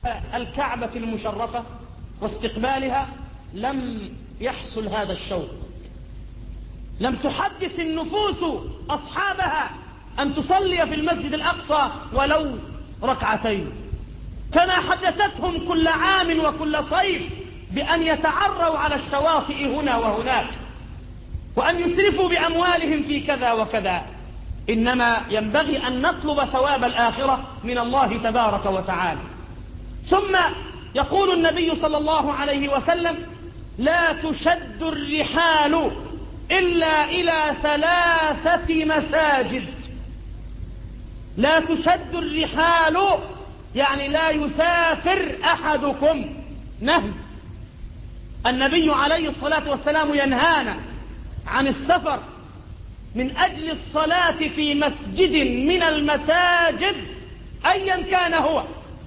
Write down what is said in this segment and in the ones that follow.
الكعبة المشرفة واستقبالها لم يحصل هذا الشوق، لم تحدث النفوس أصحابها أن تصلي في المسجد الأقصى ولو ركعتين، كما حدثتهم كل عام وكل صيف بأن يتعروا على الشواطئ هنا وهناك وأن يسرفوا بأموالهم في كذا وكذا. إنما ينبغي أن نطلب ثواب الآخرة من الله تبارك وتعالى. ثم يقول النبي صلى الله عليه وسلم: لا تشد الرحال إلا إلى 3 مساجد. لا تشد الرحال يعني لا يسافر أحدكم، نهي. النبي عليه الصلاة والسلام ينهانا عن السفر من أجل الصلاة في مسجد من المساجد أيا كان هو،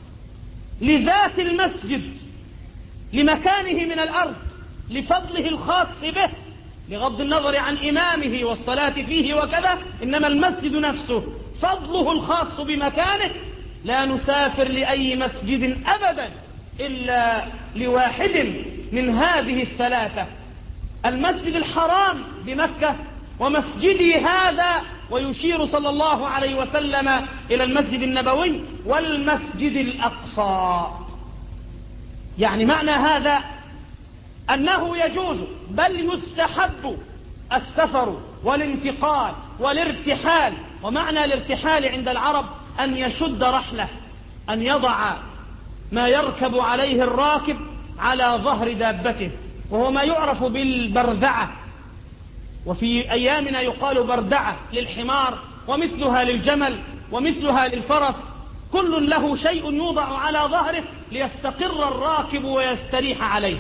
لذات المسجد، لمكانه من الأرض، لفضله الخاص به، بغض النظر عن إمامه والصلاة فيه وكذا، إنما المسجد نفسه فضله الخاص بمكانه. لا نسافر لأي مسجد أبدا إلا لواحد من هذه 3: المسجد الحرام بمكة، ومسجدي هذا، ويشير صلى الله عليه وسلم إلى المسجد النبوي، والمسجد الأقصى. يعني معنى هذا أنه يجوز بل يستحب السفر والانتقال والارتحال. ومعنى الارتحال عند العرب أن يشد رحله، أن يضع ما يركب عليه الراكب على ظهر دابته، وهو ما يعرف بالبرذعة، وفي أيامنا يقال بردعة للحمار، ومثلها للجمل، ومثلها للفرس. كل له شيء يوضع على ظهره ليستقر الراكب ويستريح عليه،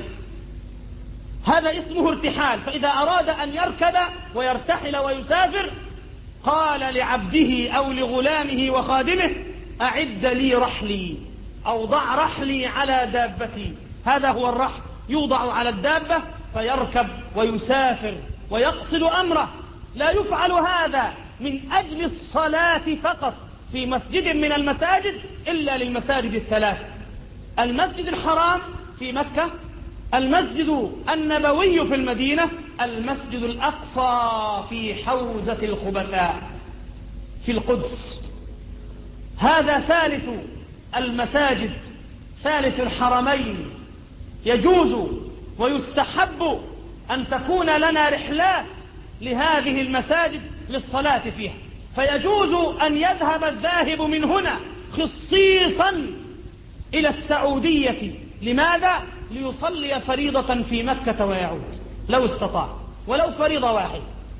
هذا اسمه ارتحال. فإذا أراد أن يركب ويرتحل ويسافر قال لعبده أو لغلامه وخادمه: أعد لي رحلي، أو ضع رحلي على دابتي. هذا هو الرحل، يوضع على الدابة فيركب ويسافر ويقصد أمره. لا يفعل هذا من أجل الصلاة فقط في مسجد من المساجد إلا للمساجد 3: المسجد الحرام في مكة، المسجد النبوي في المدينة، المسجد الأقصى في حوزة الخبثاء في القدس. هذا 3 المساجد، 3 الحرمين. يجوز ويستحب أن تكون لنا رحلات لهذه المساجد للصلاة فيها، فيجوز أن يذهب الذاهب من هنا خصيصا إلى السعودية. لماذا؟ ليصلي فريضة في مكة ويعود لو استطاع، ولو فريضة واحدة.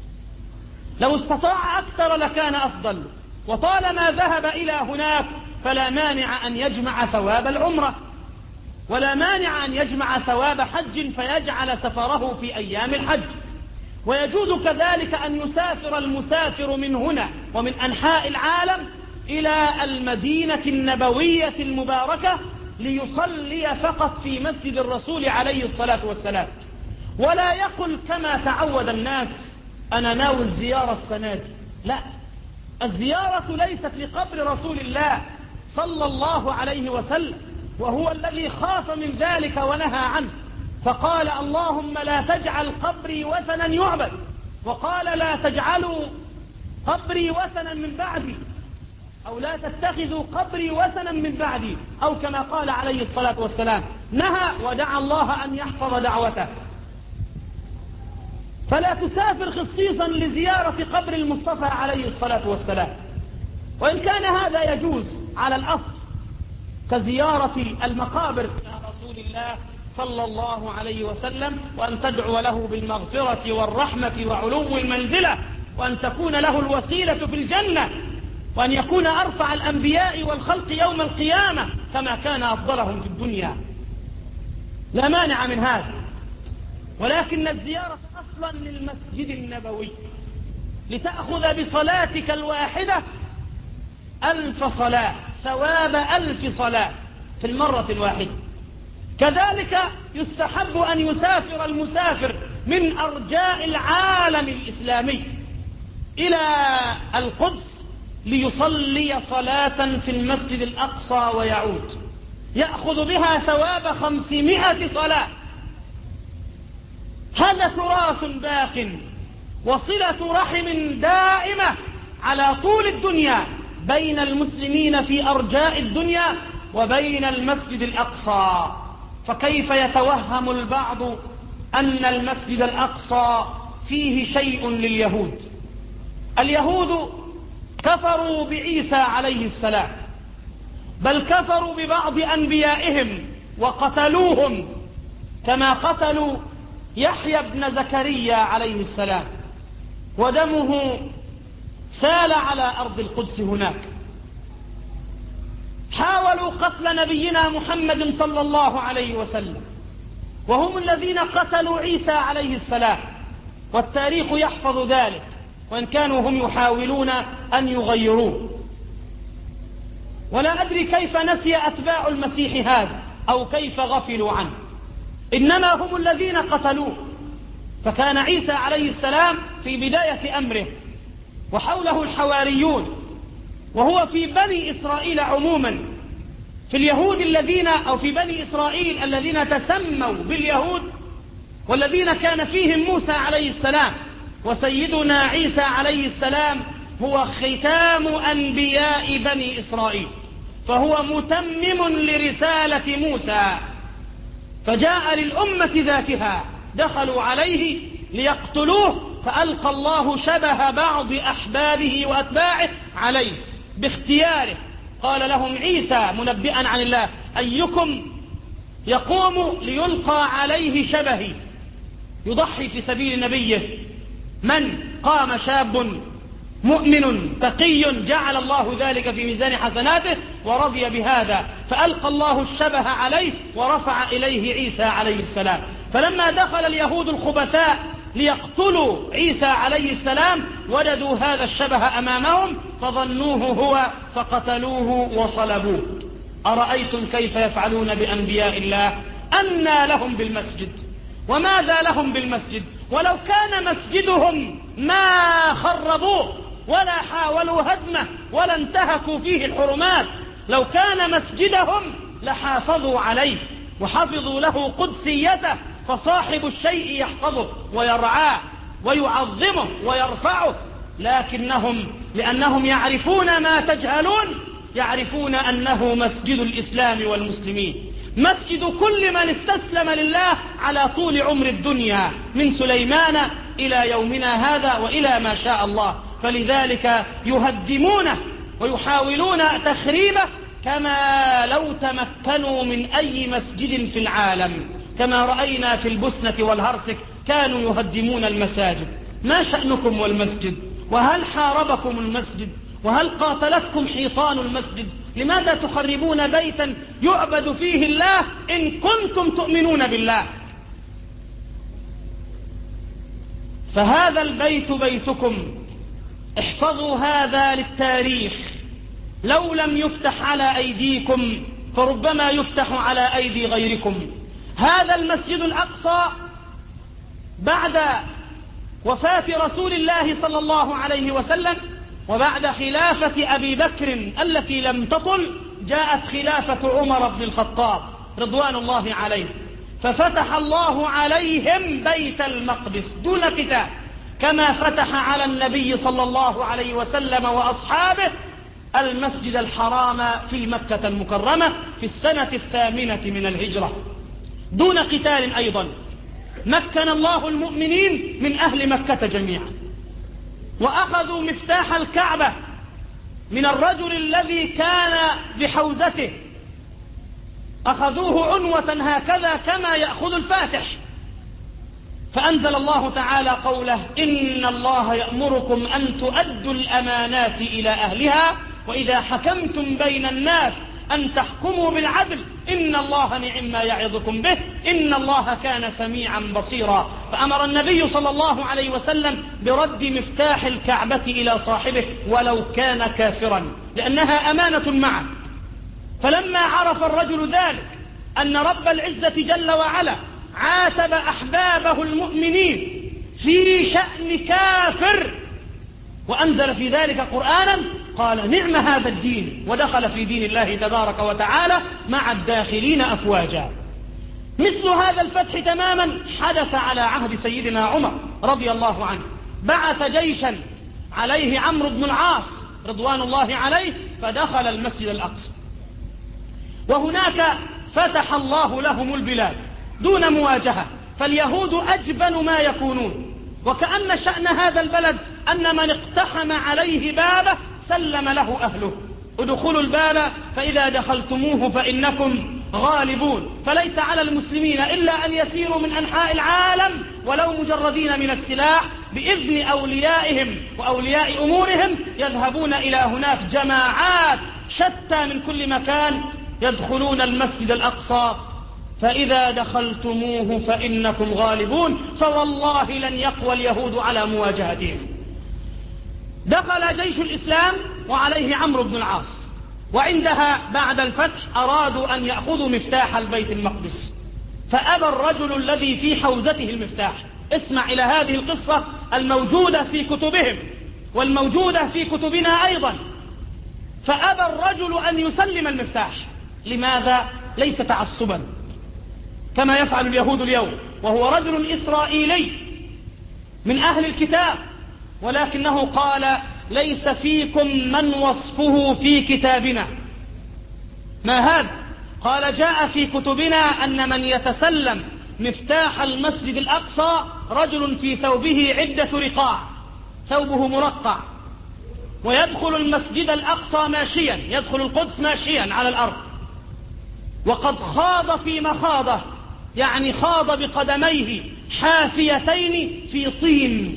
لو استطاع أكثر لكان أفضل، وطالما ذهب إلى هناك فلا مانع أن يجمع ثواب العمرة، ولا مانع أن يجمع ثواب حج فيجعل سفره في أيام الحج. ويجوز كذلك أن يسافر المسافر من هنا ومن أنحاء العالم إلى المدينة النبوية المباركة ليصلي فقط في مسجد الرسول عليه الصلاة والسلام، ولا يقل كما تعود الناس: أنا ناوي الزيارة السنة دي. لا، الزيارة ليست لقبر رسول الله صلى الله عليه وسلم، وهو الذي خاف من ذلك ونهى عنه، فقال: اللهم لا تجعل قبري وثنا يعبد، وقال: لا تجعلوا قبري وثنا من بعدي، أو لا تتخذوا قبري وثنا من بعدي، أو كما قال عليه الصلاة والسلام. نهى ودعا الله أن يحفظ دعوته. فلا تسافر خصيصا لزيارة قبر المصطفى عليه الصلاة والسلام، وإن كان هذا يجوز على الأصل كزيارة المقابر رسول الله صلى الله عليه وسلم، وأن تدعو له بالمغفرة والرحمة وعلو المنزلة، وأن تكون له الوسيلة في الجنة، وأن يكون أرفع الأنبياء والخلق يوم القيامة كما كان أفضلهم في الدنيا، لا مانع من هذا. ولكن الزيارة أصلا للمسجد النبوي لتأخذ بصلاتك الواحدة 1000 صلاة، ثواب 1000 صلاة في المرة الواحدة. كذلك يستحب أن يسافر المسافر من أرجاء العالم الإسلامي إلى القدس ليصلي صلاة في المسجد الأقصى ويعود. يأخذ بها ثواب 500 صلاة. هذا تراث باق وصلة رحم دائمة على طول الدنيا بين المسلمين في أرجاء الدنيا وبين المسجد الأقصى. فكيف يتوهم البعض أن المسجد الأقصى فيه شيء لليهود؟ اليهود كفروا بعيسى عليه السلام، بل كفروا ببعض أنبيائهم وقتلوهم، كما قتلوا يحيى بن زكريا عليه السلام، ودمه سال على أرض القدس هناك. حاولوا قتل نبينا محمد صلى الله عليه وسلم، وهم الذين قتلوا عيسى عليه السلام، والتاريخ يحفظ ذلك، وإن كانوا هم يحاولون أن يغيروه. ولا أدري كيف نسي أتباع المسيح هذا أو كيف غفلوا عنه، إنما هم الذين قتلوه. فكان عيسى عليه السلام في بداية أمره وحوله الحواريون، وهو في بني إسرائيل عموما، في اليهود الذين أو في بني إسرائيل الذين تسموا باليهود والذين كان فيهم موسى عليه السلام، وسيدنا عيسى عليه السلام هو ختام أنبياء بني إسرائيل، فهو متمم لرسالة موسى، فجاء للأمة ذاتها. دخلوا عليه ليقتلوه، فألقى الله شبه بعض أحبابه وأتباعه عليه باختياره. قال لهم عيسى منبئا عن الله: أيكم يقوم ليلقى عليه شبهي يضحي في سبيل نبيه؟ من قام؟ شاب مؤمن تقي جعل الله ذلك في ميزان حسناته ورضي بهذا، فألقى الله الشبه عليه ورفع إليه عيسى عليه السلام. فلما دخل اليهود الخبثاء ليقتلوا عيسى عليه السلام وجدوا هذا الشبه أمامهم فظنوه هو فقتلوه وصلبوه. أرأيتم كيف يفعلون بأنبياء الله؟ أنى لهم بالمسجد. وماذا لهم بالمسجد؟ ولو كان مسجدهم ما خربوه ولا حاولوا هدمه ولا انتهكوا فيه الحرمات. لو كان مسجدهم لحافظوا عليه وحفظوا له قدسيته، فصاحب الشيء يحفظه ويرعاه ويعظمه ويرفعه، لكنهم لأنهم يعرفون ما تجهلون يعرفون أنه مسجد الإسلام والمسلمين، مسجد كل من استسلم لله على طول عمر الدنيا من سليمان إلى يومنا هذا وإلى ما شاء الله. فلذلك يهدمونه ويحاولون تخريبه كما لو تمكنوا من أي مسجد في العالم، كما رأينا في البسنة والهرسك كانوا يهدمون المساجد. ما شأنكم والمسجد؟ وهل حاربكم المسجد؟ وهل قاتلتكم حيطان المسجد؟ لماذا تخربون بيتا يعبد فيه الله إن كنتم تؤمنون بالله؟ فهذا البيت بيتكم، احفظوا هذا للتاريخ. لو لم يفتح على أيديكم فربما يفتح على أيدي غيركم. هذا المسجد الأقصى بعد وفاة رسول الله صلى الله عليه وسلم وبعد خلافة أبي بكر التي لم تطل جاءت خلافة عمر بن الخطاب رضوان الله عليه، ففتح الله عليهم بيت المقدس دون قتال، كما فتح على النبي صلى الله عليه وسلم وأصحابه المسجد الحرام في مكة المكرمة في السنة 8 من الهجرة دون قتال. أيضا مكن الله المؤمنين من أهل مكة جميعا، وأخذوا مفتاح الكعبة من الرجل الذي كان بحوزته، أخذوه عنوة هكذا كما يأخذ الفاتح، فأنزل الله تعالى قوله: إن الله يأمركم أن تؤدوا الأمانات إلى أهلها وإذا حكمتم بين الناس أن تحكموا بالعدل إن الله نعم ما يعظكم به إن الله كان سميعا بصيرا. فأمر النبي صلى الله عليه وسلم برد مفتاح الكعبة إلى صاحبه ولو كان كافرا، لأنها أمانة معه. فلما عرف الرجل ذلك أن رب العزة جل وعلا عاتب أحبابه المؤمنين في شأن كافر وأنزل في ذلك قرآنا، قال نعم هذا الدين، ودخل في دين الله تبارك وتعالى مع الداخلين أفواجا. مثل هذا الفتح تماما حدث على عهد سيدنا عمر رضي الله عنه، بعث جيشا عليه عمرو بن العاص رضوان الله عليه، فدخل المسجد الأقصى، وهناك فتح الله لهم البلاد دون مواجهة، فاليهود أجبن ما يكونون، وكأن شأن هذا البلد أن من اقتحم عليه بابه سلم له أهله، ادخلوا الباب فإذا دخلتموه فإنكم غالبون. فليس على المسلمين إلا أن يسيروا من أنحاء العالم ولو مجردين من السلاح بإذن أوليائهم وأولياء أمورهم، يذهبون إلى هناك جماعات شتى من كل مكان، يدخلون المسجد الأقصى فإذا دخلتموه فإنكم غالبون، فوالله لن يقوى اليهود على مواجهتهم. دخل جيش الإسلام وعليه عمرو بن العاص، وعندها بعد الفتح أرادوا أن يأخذوا مفتاح البيت المقدس، فأبى الرجل الذي في حوزته المفتاح. اسمع إلى هذه القصة الموجودة في كتبهم والموجودة في كتبنا أيضا. فأبى الرجل أن يسلم المفتاح. لماذا؟ ليس تعصبا كما يفعل اليهود اليوم، وهو رجل إسرائيلي من أهل الكتاب، ولكنه قال ليس فيكم من وصفه في كتابنا. ما هذا؟ قال جاء في كتبنا أن من يتسلم مفتاح المسجد الأقصى رجل في ثوبه عدة رقاع، ثوبه مرقع، ويدخل المسجد الأقصى ماشيا، يدخل القدس ماشيا على الأرض، وقد خاض في مخاضه، يعني خاض بقدميه حافيتين في طين.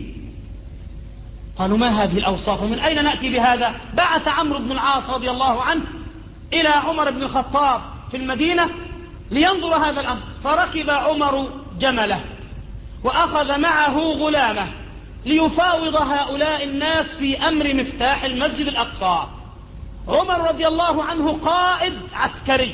قالوا ما هذه الأوصاف ومن أين نأتي بهذا؟ بعث عمرو بن العاص رضي الله عنه إلى عمر بن الخطاب في المدينة لينظر هذا الأمر، فركب عمر جمله وأخذ معه غلامه ليفاوض هؤلاء الناس في أمر مفتاح المسجد الأقصى. عمر رضي الله عنه قائد عسكري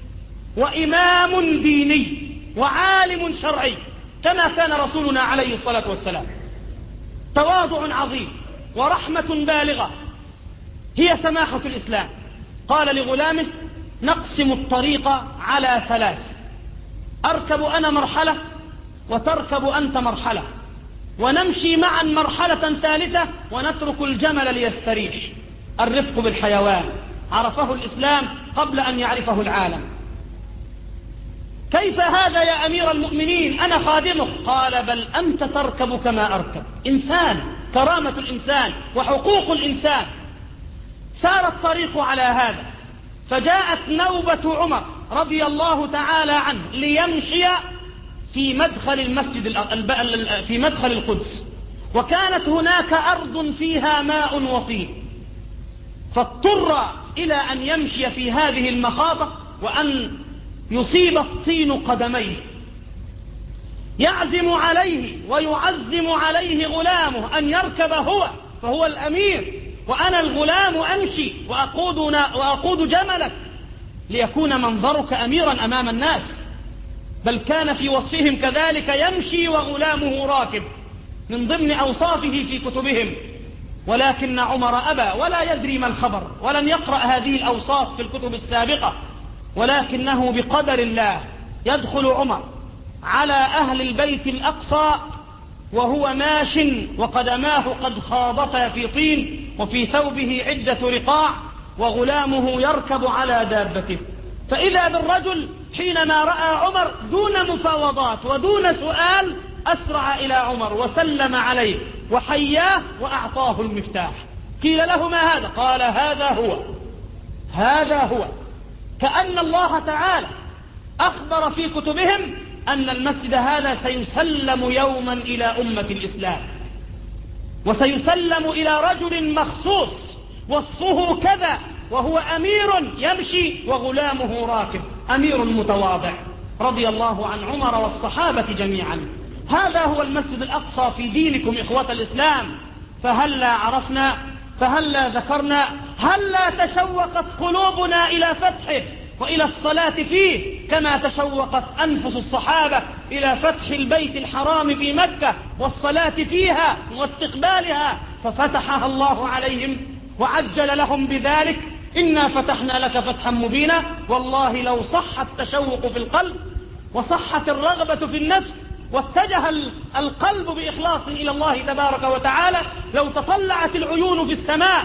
وإمام ديني وعالم شرعي كما كان رسولنا عليه الصلاة والسلام، تواضع عظيم ورحمة بالغة هي سماحة الإسلام. قال لغلامه نقسم الطريق على ثلاث، أركب أنا مرحلة وتركب أنت مرحلة، ونمشي معا مرحلة ثالثة ونترك الجمل ليستريح. الرفق بالحيوان عرفه الإسلام قبل أن يعرفه العالم. كيف هذا يا أمير المؤمنين؟ أنا خادمك. قال بل أنت تركب كما أركب. إنسان، كرامة الإنسان وحقوق الإنسان. سار الطريق على هذا، فجاءت نوبة عمر رضي الله تعالى عنه ليمشي في مدخل المسجد في مدخل القدس، وكانت هناك أرض فيها ماء وطين، فاضطر إلى أن يمشي في هذه المخاطة وأن يصيب الطين قدميه. يعزم عليه ويعزم عليه غلامه أن يركب هو، فهو الأمير وأنا الغلام أمشي وأقود جملك ليكون منظرك أميرا أمام الناس. بل كان في وصفهم كذلك يمشي وغلامه راكب من ضمن أوصافه في كتبهم، ولكن عمر أبى ولا يدري ما الخبر ولم يقرأ هذه الأوصاف في الكتب السابقة، ولكنه بقدر الله يدخل عمر على أهل البيت الأقصى وهو ماش وقدماه قد خاضتا في طين وفي ثوبه عدة رقاع وغلامه يركب على دابته. فإذا بالرجل حينما رأى عمر دون مفاوضات ودون سؤال أسرع إلى عمر وسلم عليه وحياه وأعطاه المفتاح. قيل له ما هذا؟ قال هذا هو. كأن الله تعالى أخبر في كتبهم أن المسجد هذا سيسلم يوما إلى أمة الإسلام، وسيسلم إلى رجل مخصوص وصفه كذا، وهو أمير يمشي وغلامه راكب، أمير متواضع رضي الله عن عمر والصحابة جميعا. هذا هو المسجد الأقصى في دينكم إخوة الإسلام. فهلا عرفنا، فهلا ذكرنا، هلا تشوقت قلوبنا إلى فتحه وإلى الصلاة فيه كما تشوقت أنفس الصحابة إلى فتح البيت الحرام في مكة والصلاة فيها واستقبالها، ففتحها الله عليهم وعجل لهم بذلك: إنا فتحنا لك فتحا مبينا. والله لو صح التشوق في القلب وصحت الرغبة في النفس واتجه القلب بإخلاص إلى الله تبارك وتعالى، لو تطلعت العيون في السماء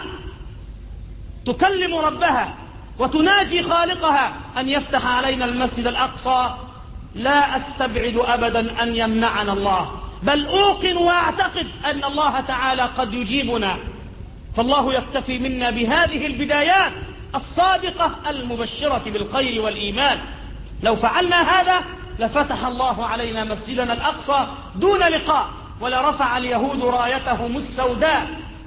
تكلم ربها وتناجي خالقها أن يفتح علينا المسجد الأقصى، لا أستبعد أبدا أن يمنعنا الله، بل أوقن وأعتقد أن الله تعالى قد يجيبنا. فالله يكتفي منا بهذه البدايات الصادقة المبشرة بالخير والإيمان. لو فعلنا هذا لفتح الله علينا مسجدنا الأقصى دون لقاء، ولرفع اليهود رايتهم السوداء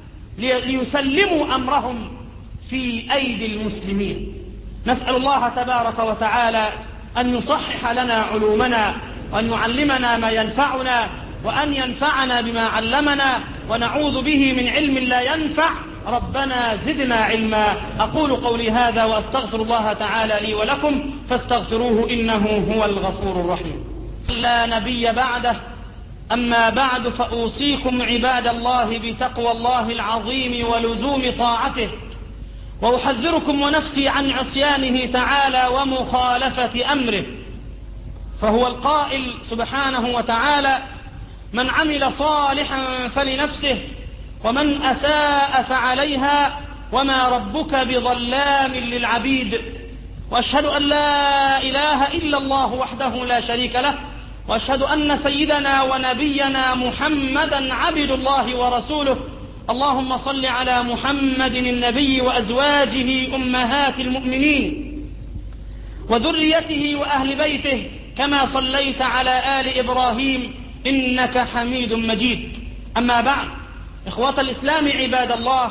ليسلموا أمرهم في أيدي المسلمين. نسأل الله تبارك وتعالى أن يصحح لنا علومنا، وأن يعلمنا ما ينفعنا، وأن ينفعنا بما علمنا، ونعوذ به من علم لا ينفع. ربنا زدنا علما. أقول قولي هذا وأستغفر الله تعالى لي ولكم فاستغفروه إنه هو الغفور الرحيم. لا نبي بعده. أما بعد، فأوصيكم عباد الله بتقوى الله العظيم ولزوم طاعته، وأحذركم ونفسي عن عصيانه تعالى ومخالفة أمره. فهو القائل سبحانه وتعالى: من عمل صالحا فلنفسه ومن أساء فعليها وما ربك بظلام للعبيد. وأشهد أن لا إله إلا الله وحده لا شريك له، وأشهد أن سيدنا ونبينا محمدا عبد الله ورسوله. اللهم صل على محمد النبي وأزواجه أمهات المؤمنين وذريته وأهل بيته كما صليت على آل إبراهيم إنك حميد مجيد. أما بعد، إخوة الإسلام عباد الله،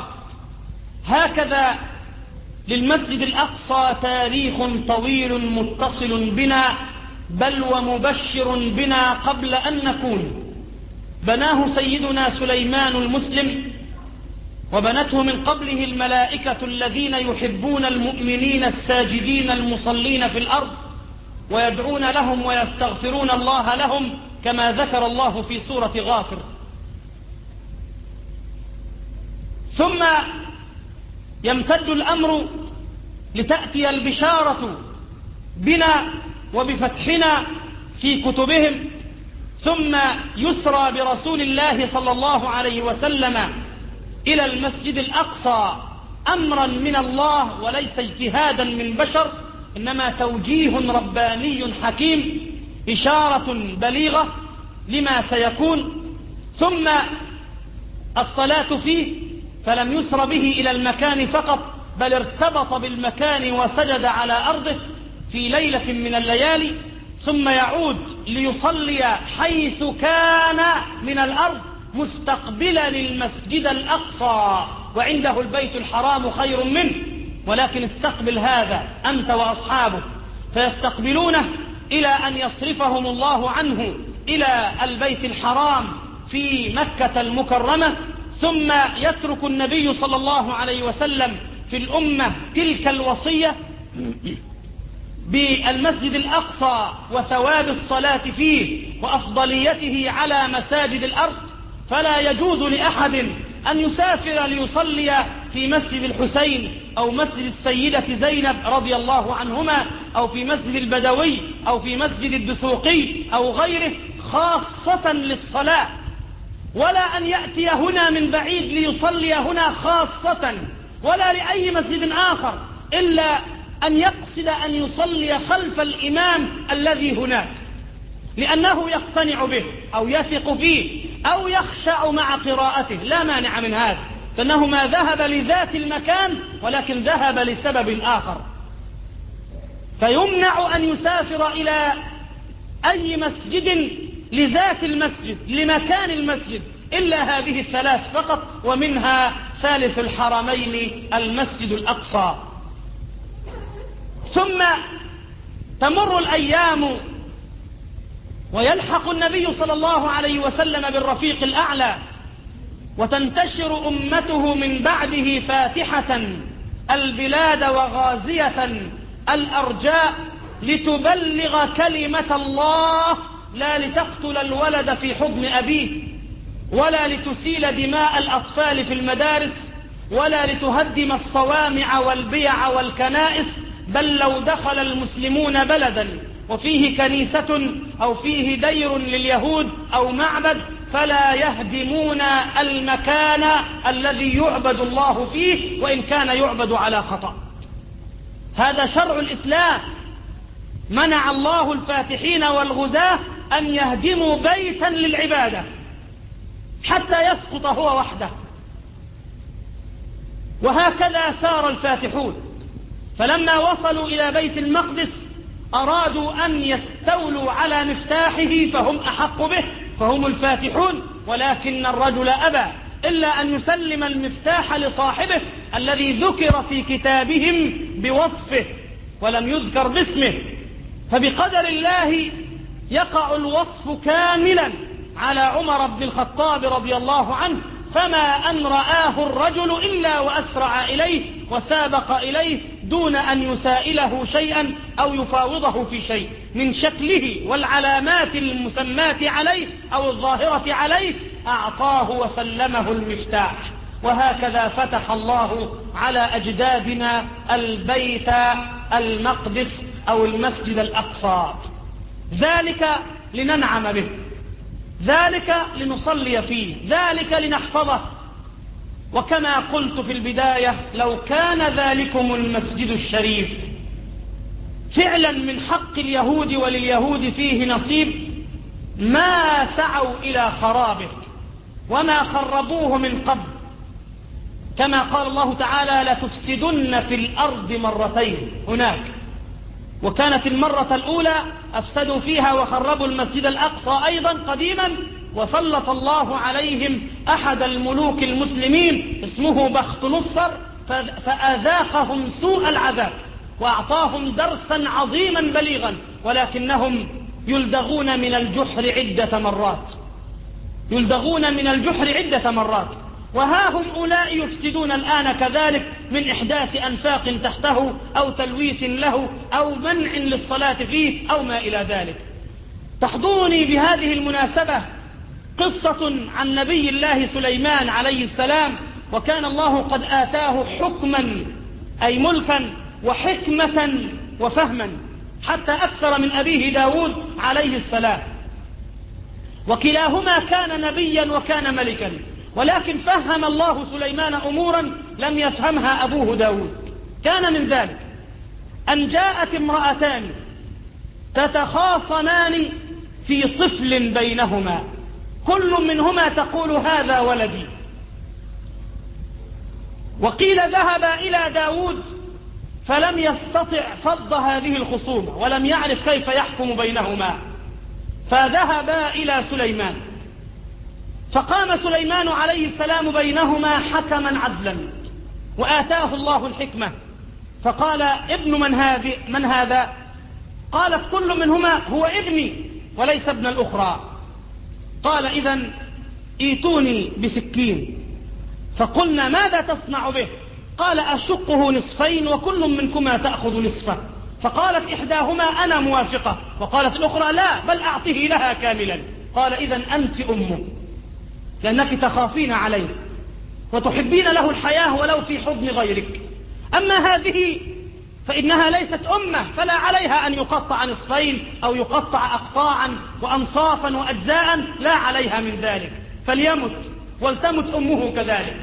هكذا للمسجد الأقصى تاريخ طويل متصل بنا، بل ومبشر بنا قبل أن نكون. بناه سيدنا سليمان المسلم، وبنته من قبله الملائكة الذين يحبون المؤمنين الساجدين المصلين في الأرض، ويدعون لهم ويستغفرون الله لهم كما ذكر الله في سورة غافر. ثم يمتد الأمر لتأتي البشارة بنا وبفتحنا في كتبهم، ثم يسرى برسول الله صلى الله عليه وسلم إلى المسجد الأقصى أمرا من الله وليس اجتهادا من بشر، إنما توجيه رباني حكيم، إشارة بليغة لما سيكون. ثم الصلاة فيه، فلم يسر به إلى المكان فقط، بل ارتبط بالمكان وسجد على أرضه في ليلة من الليالي، ثم يعود ليصلي حيث كان من الأرض مستقبلا المسجد الأقصى، وعنده البيت الحرام خير منه، ولكن استقبل هذا أنت وأصحابك، فيستقبلونه إلى أن يصرفهم الله عنه إلى البيت الحرام في مكة المكرمة. ثم يترك النبي صلى الله عليه وسلم في الأمة تلك الوصية بالمسجد الأقصى وثواب الصلاة فيه وأفضليته على مساجد الأرض. فلا يجوز لأحد أن يسافر ليصلي في مسجد الحسين أو مسجد السيدة زينب رضي الله عنهما، أو في مسجد البدوي، أو في مسجد الدسوقي أو غيره خاصة للصلاة، ولا أن يأتي هنا من بعيد ليصلي هنا خاصة، ولا لأي مسجد آخر، إلا أن يقصد أن يصلي خلف الإمام الذي هناك، لأنه يقتنع به أو يثق فيه أو يخشع مع قراءته، لا مانع من هذا، فإنه ما ذهب لذات المكان ولكن ذهب لسبب آخر. فيمنع أن يسافر إلى أي مسجد لذات المسجد، لمكان المسجد، إلا هذه الثلاث فقط، ومنها ثالث الحرمين المسجد الأقصى. ثم تمر الأيام ويلحق النبي صلى الله عليه وسلم بالرفيق الأعلى، وتنتشر أمته من بعده فاتحة البلاد وغازية الأرجاء لتبلغ كلمة الله، لا لتقتل الولد في حضن أبيه، ولا لتسيل دماء الأطفال في المدارس، ولا لتهدم الصوامع والبيع والكنائس، بل لو دخل المسلمون بلدا وفيه كنيسة أو فيه دير لليهود أو معبد فلا يهدمون المكان الذي يعبد الله فيه وإن كان يعبد على خطأ. هذا شرع الإسلام. منع الله الفاتحين والغزاة أن يهدموا بيتا للعبادة حتى يسقط هو وحده. وهكذا سار الفاتحون، فلما وصلوا إلى بيت المقدس أرادوا أن يستولوا على مفتاحه فهم أحق به، فهم الفاتحون، ولكن الرجل أبى إلا أن يسلم المفتاح لصاحبه الذي ذكر في كتابهم بوصفه ولم يذكر باسمه. فبقدر الله يقع الوصف كاملا على عمر بن الخطاب رضي الله عنه، فما أن رآه الرجل إلا وأسرع إليه وسابق إليه دون أن يسائله شيئا أو يفاوضه في شيء من شكله والعلامات المسماة عليه أو الظاهرة عليه. أعطاه وسلمه المفتاح. وهكذا فتح الله على أجدادنا البيت المقدس أو المسجد الأقصى، ذلك لننعم به، ذلك لنصلي فيه، ذلك لنحفظه. وكما قلت في البداية، لو كان ذلكم المسجد الشريف فعلا من حق اليهود ولليهود فيه نصيب ما سعوا إلى خرابه وما خربوه من قبل، كما قال الله تعالى لتفسدن في الأرض مرتين هناك. وكانت المرة الأولى أفسدوا فيها وخربوا المسجد الأقصى أيضا قديما، وسلط الله عليهم أحد الملوك المسلمين اسمه بخت نصر فأذاقهم سوء العذاب وأعطاهم درسا عظيما بليغا، ولكنهم يلدغون من الجحر عدة مرات، يلدغون من الجحر عدة مرات. وها هم أولئك يفسدون الآن كذلك من إحداث أنفاق تحته أو تلويث له أو منع للصلاة فيه أو ما إلى ذلك. تحضرني بهذه المناسبة قصة عن نبي الله سليمان عليه السلام، وكان الله قد آتاه حكما أي ملكا وحكمة وفهما حتى أكثر من أبيه داود عليه السلام، وكلاهما كان نبيا وكان ملكا، ولكن فهم الله سليمان أمورا لم يفهمها أبوه داود. كان من ذلك أن جاءت امرأتان تتخاصمان في طفل بينهما، كل منهما تقول هذا ولدي. وقيل ذهب إلى داود فلم يستطع فض هذه الخصومة ولم يعرف كيف يحكم بينهما، فذهبا إلى سليمان، فقام سليمان عليه السلام بينهما حكما عدلا وآتاه الله الحكمة. فقال ابن من هذا؟ قالت كل منهما هو ابني وليس ابن الأخرى. قال إذن ائتوني بسكين. فقلنا ماذا تصنع به؟ قال أشقه نصفين وكل منكما تأخذ نصفه. فقالت إحداهما أنا موافقة، وقالت الأخرى لا بل أعطه لها كاملا. قال إذن أنت أمه لأنك تخافين عليه وتحبين له الحياة ولو في حضن غيرك. أما هذه فإنها ليست أمة فلا عليها أن يقطع نصفين أو يقطع أقطاعا وأنصافا وأجزاء، لا عليها من ذلك، فليمت ولتمت أمه كذلك.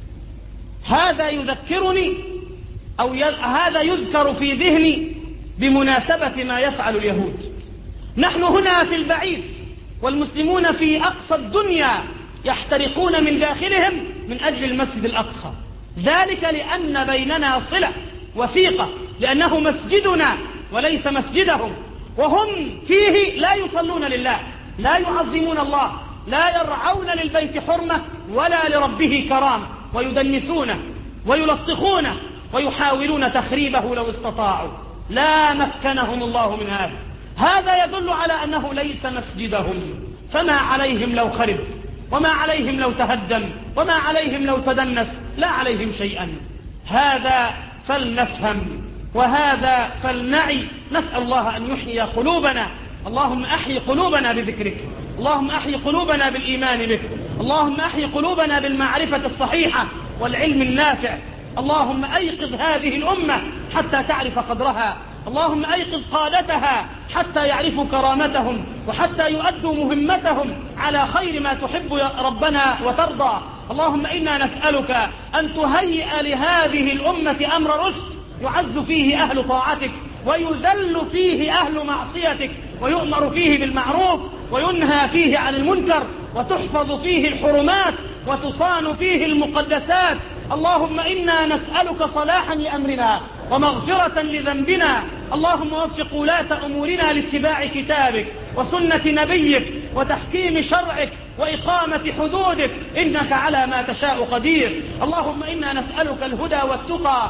هذا يذكرني أو هذا يذكر في ذهني بمناسبة ما يفعل اليهود. نحن هنا في البعيد والمسلمون في أقصى الدنيا يحترقون من داخلهم من أجل المسجد الأقصى، ذلك لأن بيننا صلة وثيقة، لأنه مسجدنا وليس مسجدهم، وهم فيه لا يصلون لله، لا يعظمون الله، لا يرعون للبيت حرمة ولا لربه كرامة، ويدنسونه ويلطخونه ويحاولون تخريبه لو استطاعوا، لا مكنهم الله من هذا. هذا يدل على أنه ليس مسجدهم، فما عليهم لو خرب وما عليهم لو تهدم وما عليهم لو تدنس، لا عليهم شيئا. هذا فلنفهم وهذا فلنعي. نسأل الله أن يحيي قلوبنا. اللهم أحيي قلوبنا بذكرك، اللهم أحيي قلوبنا بالإيمان بك، اللهم أحيي قلوبنا بالمعرفة الصحيحة والعلم النافع. اللهم أيقظ هذه الأمة حتى تعرف قدرها، اللهم أيقظ قادتها حتى يعرفوا كرامتهم وحتى يؤدوا مهمتهم على خير ما تحب يا ربنا وترضى. اللهم إنا نسألك أن تهيئ لهذه الأمة أمر رشد يعز فيه أهل طاعتك ويذل فيه أهل معصيتك، ويؤمر فيه بالمعروف وينهى فيه عن المنكر، وتحفظ فيه الحرمات وتصان فيه المقدسات. اللهم إنا نسألك صلاحا لأمرنا ومغفرة لذنبنا. اللهم وفق ولاة أمورنا لاتباع كتابك وسنة نبيك وتحكيم شرعك وإقامة حدودك، إنك على ما تشاء قدير. اللهم إنا نسألك الهدى والتقى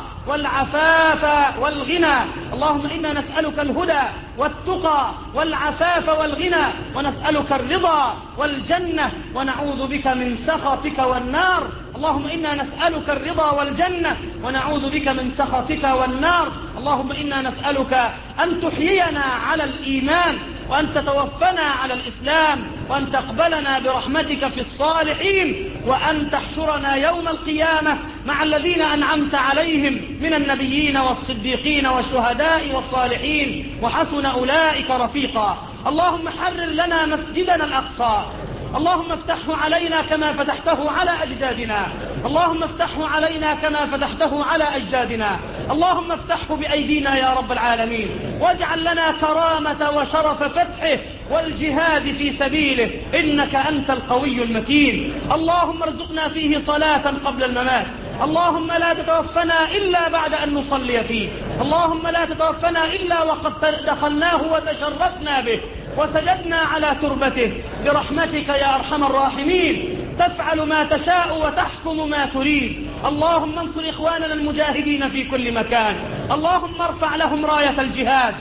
والعفاف والغنى، اللهم إنا نسألك الهدى والتقى والعفاف والغنى، ونسألك الرضا والجنة، ونعوذ بك من سخطك والنار. اللهم إنا نسألك الرضا والجنة ونعوذ بك من سخطك والنار. اللهم إنا نسألك أن تحيينا على الإيمان، وأن تتوفنا على الإسلام، وأن تقبلنا برحمتك في الصالحين، وأن تحشرنا يوم القيامة مع الذين أنعمت عليهم من النبيين والصديقين والشهداء والصالحين، وحسن أولئك رفيقا. اللهم حرر لنا مسجدنا الأقصى، اللهم افتحه علينا كما فتحته على أجدادنا، اللهم افتحه علينا كما فتحته على أجدادنا، اللهم افتحه بأيدينا يا رب العالمين، واجعل لنا كرامة وشرف فتحه والجهاد في سبيله، إنك أنت القوي المتين. اللهم ارزقنا فيه صلاة قبل الممات، اللهم لا تتوفنا إلا بعد أن نصلي فيه، اللهم لا تتوفنا إلا وقد دخلناه وتشرفنا به وسجدنا على تربته برحمتك يا أرحم الراحمين. تفعل ما تشاء وتحكم ما تريد. اللهم انصر إخواننا المجاهدين في كل مكان، اللهم ارفع لهم راية الجهاد،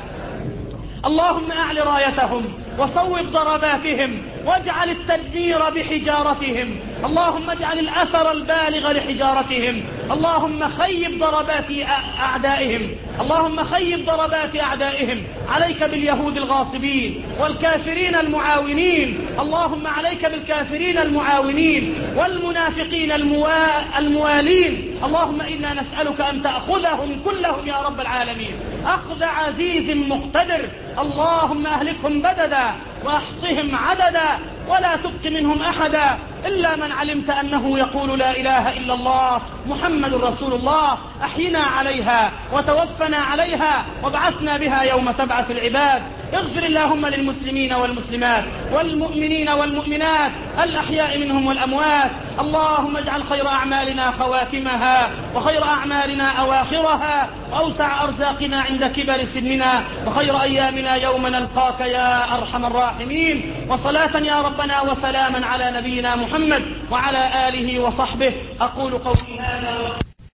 اللهم أعل رايتهم وصوب ضرباتهم واجعل التدمير بحجارتهم، اللهم اجعل الأثر البالغ لحجارتهم، اللهم خيب ضربات أعدائهم، اللهم خيب ضربات أعدائهم. عليك باليهود الغاصبين والكافرين المعاونين، اللهم عليك بالكافرين المعاونين والمنافقين الموالين. اللهم إنا نسألك أن تأخذهم كلهم يا رب العالمين أخذ عزيز مقتدر. اللهم أهلكهم بددا وأحصهم عددا، ولا تبق منهم أحدا إلا من علمت أنه يقول لا إله إلا الله محمد رسول الله. أحينا عليها وتوفنا عليها وابعثنا بها يوم تبعث العباد. اغفر اللهم للمسلمين والمسلمات والمؤمنين والمؤمنات الأحياء منهم والأموات. اللهم اجعل خير أعمالنا خواتمها وخير أعمالنا أواخرها وأوسع أرزاقنا عند كبر سننا وخير أيامنا يوم نلقاك يا أرحم الراحمين. وصلاة يا ربنا وسلاما على نبينا محمد وعلى آله وصحبه. أقول قولي هذا.